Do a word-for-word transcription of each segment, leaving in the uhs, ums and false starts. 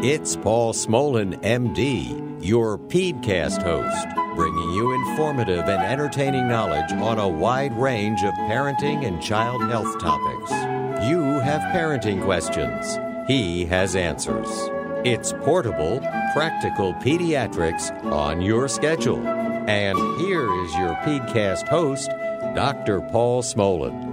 It's Paul Smolin, M D, your PedsCast host, bringing you informative and entertaining knowledge on a wide range of parenting and child health topics. You have parenting questions. He has answers. It's portable, practical pediatrics on your schedule. And here is your PedsCast host, Doctor Paul Smolin.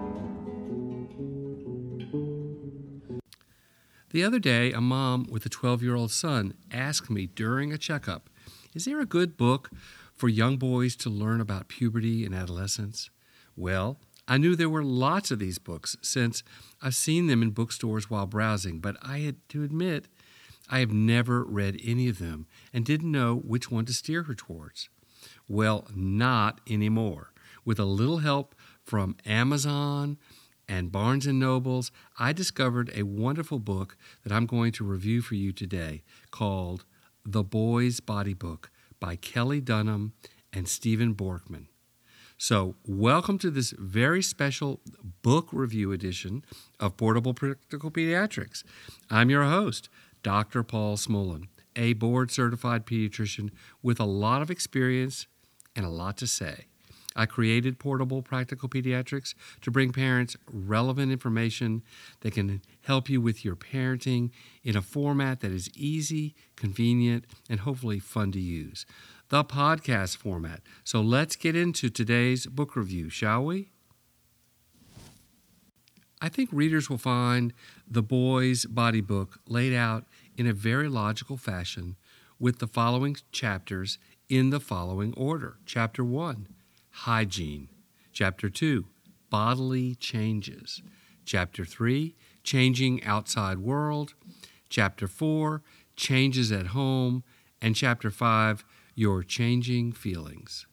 The other day, a mom with a twelve-year-old son asked me during a checkup, is there a good book for young boys to learn about puberty and adolescence? Well, I knew there were lots of these books since I've seen them in bookstores while browsing, but I had to admit I have never read any of them and didn't know which one to steer her towards. Well, not anymore. With a little help from Amazon and Barnes and Nobles, I discovered a wonderful book that I'm going to review for you today called The Boy's Body Book by Kelly Dunham and Stephen Borkman. So, welcome to this very special book review edition of Portable Practical Pediatrics. I'm your host, Doctor Paul Smolin, a board-certified pediatrician with a lot of experience and a lot to say. I created Portable Practical Pediatrics to bring parents relevant information that can help you with your parenting in a format that is easy, convenient, and hopefully fun to use. The podcast format. So let's get into today's book review, shall we? I think readers will find The Boy's Body Book laid out in a very logical fashion with the following chapters in the following order. Chapter one. Hygiene. Chapter two, Bodily Changes. Chapter three, Changing Outside World. Chapter four, Changes at Home. And Chapter five, Your Changing Feelings.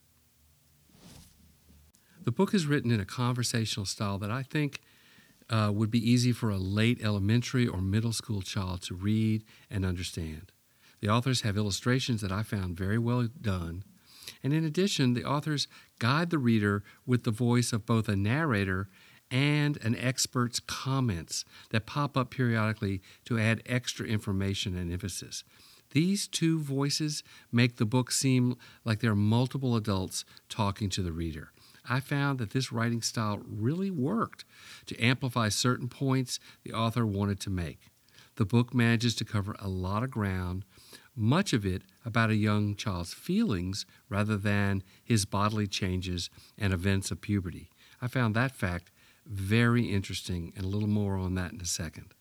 The book is written in a conversational style that I think uh, would be easy for a late elementary or middle school child to read and understand. The authors have illustrations that I found very well done. And in addition, the authors guide the reader with the voice of both a narrator and an expert's comments that pop up periodically to add extra information and emphasis. These two voices make the book seem like there are multiple adults talking to the reader. I found that this writing style really worked to amplify certain points the author wanted to make. The book manages to cover a lot of ground, much of it about a young child's feelings rather than his bodily changes and events of puberty. I found that fact very interesting, and a little more on that in a second.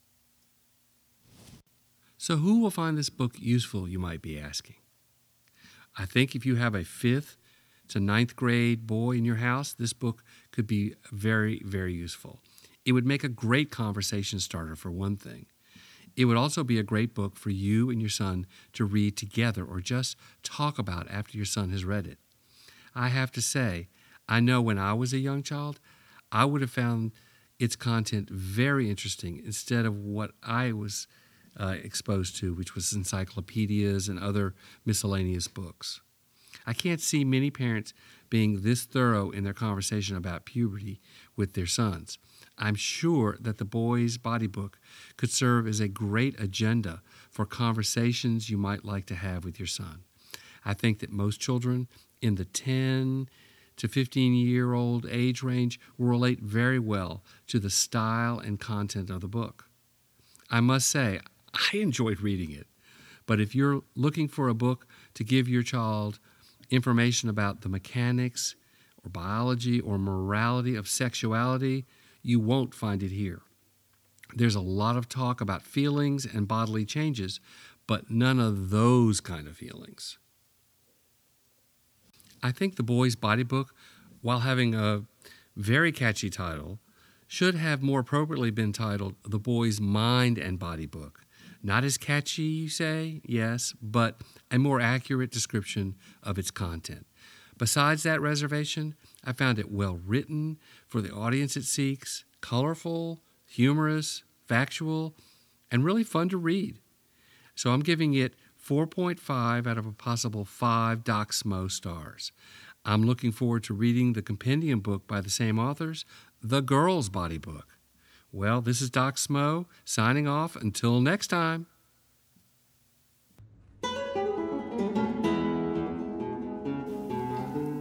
So who will find this book useful, you might be asking? I think if you have a fifth to ninth grade boy in your house, this book could be very, very useful. It would make a great conversation starter, for one thing. It would also be a great book for you and your son to read together or just talk about after your son has read it. I have to say, I know when I was a young child, I would have found its content very interesting instead of what I was uh, exposed to, which was encyclopedias and other miscellaneous books. I can't see many parents being this thorough in their conversation about puberty with their sons. I'm sure that The Boy's Body Book could serve as a great agenda for conversations you might like to have with your son. I think that most children in the ten to fifteen-year-old age range will relate very well to the style and content of the book. I must say, I enjoyed reading it, but if you're looking for a book to give your child information about the mechanics or biology or morality of sexuality, you won't find it here. There's a lot of talk about feelings and bodily changes, but none of those kind of feelings. I think The Boy's Body Book, while having a very catchy title, should have more appropriately been titled The Boy's Mind and Body Book. Not as catchy, you say, yes, but a more accurate description of its content. Besides that reservation, I found it well written for the audience it seeks, colorful, humorous, factual, and really fun to read. So I'm giving it four point five out of a possible five Doc Smo stars. I'm looking forward to reading the compendium book by the same authors, The Girl's Body Book. Well, this is Doc Smo signing off. Until next time.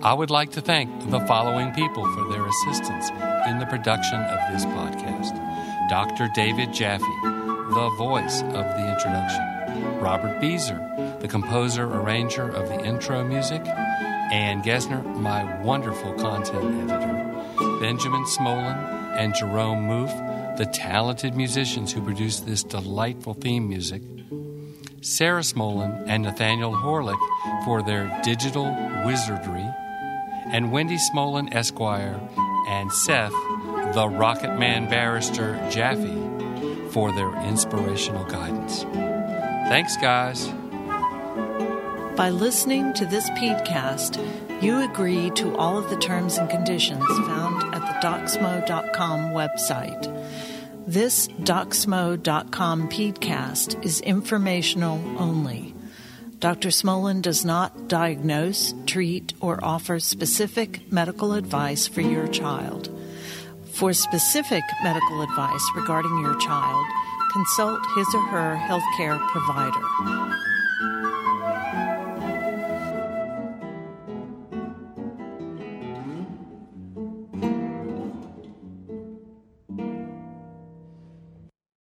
I would like to thank the following people for their assistance in the production of this podcast. Doctor David Jaffe, the voice of the introduction. Robert Beezer, the composer, arranger of the intro music. Ann Gesner, my wonderful content editor. Benjamin Smolin and Jerome Moof, the talented musicians who produced this delightful theme music. Sarah Smolin and Nathaniel Horlick for their digital wizardry. And Wendy Smolin, Esquire, and Seth, the Rocket Man Barrister Jaffe, for their inspirational guidance. Thanks, guys. By listening to this podcast, you agree to all of the terms and conditions found at the Docsmo dot com website. This Docsmo dot com podcast is informational only. Doctor Smolin does not diagnose, treat, or offer specific medical advice for your child. For specific medical advice regarding your child, consult his or her healthcare provider.